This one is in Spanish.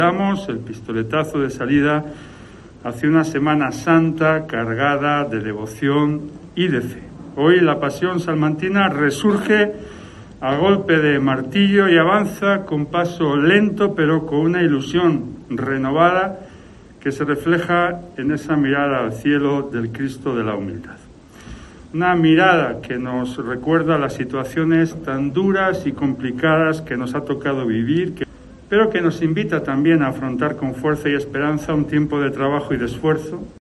Damos el pistoletazo de salida hacia una Semana Santa cargada de devoción y de fe. Hoy la pasión salmantina resurge a golpe de martillo y avanza con paso lento, pero con una ilusión renovada que se refleja en esa mirada al cielo del Cristo de la humildad. Una mirada que nos recuerda las situaciones tan duras y complicadas que nos ha tocado vivir, pero que nos invita también a afrontar con fuerza y esperanza un tiempo de trabajo y de esfuerzo.